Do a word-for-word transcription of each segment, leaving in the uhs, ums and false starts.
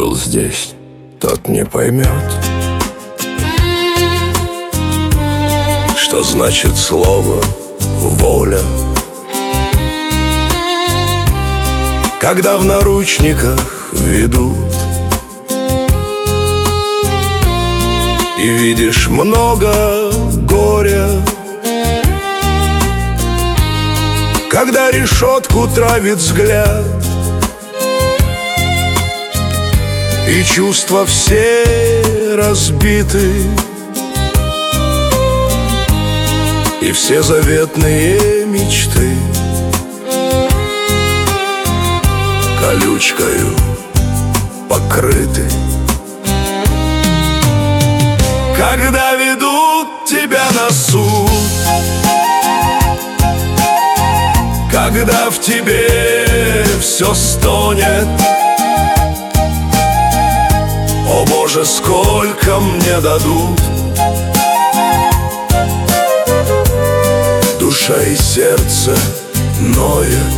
был здесь, тот не поймет, что значит слово «воля». Когда в наручниках ведут и видишь много горя, когда решетку травит взгляд и чувства все разбиты, и все заветные мечты колючкою покрыты. Когда ведут тебя на суд, когда в тебе все стонет, о Боже, сколько мне дадут, душа и сердце ноет.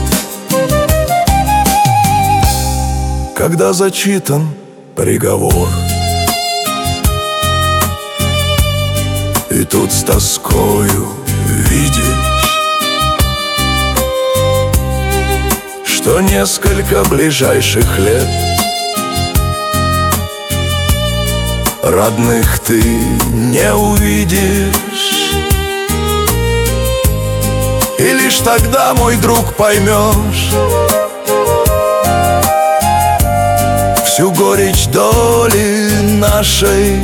Когда зачитан приговор, и тут с тоскою видишь, что несколько ближайших лет родных ты не увидишь. И лишь тогда, мой друг, поймешь всю горечь доли нашей,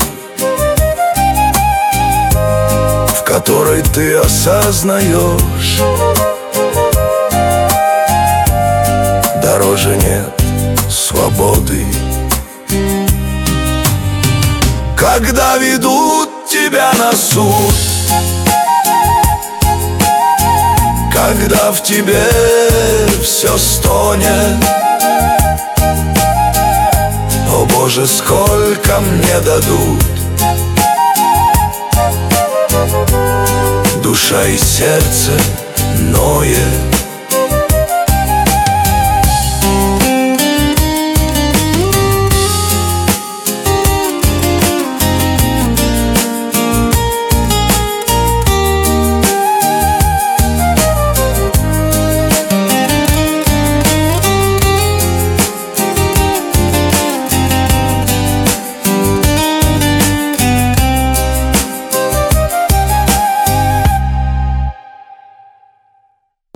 в которой ты осознаешь: дороже нет свободы. Когда ведут тебя на суд, когда в тебе все стонет, о Боже, сколько мне дадут, душа и сердце ноет.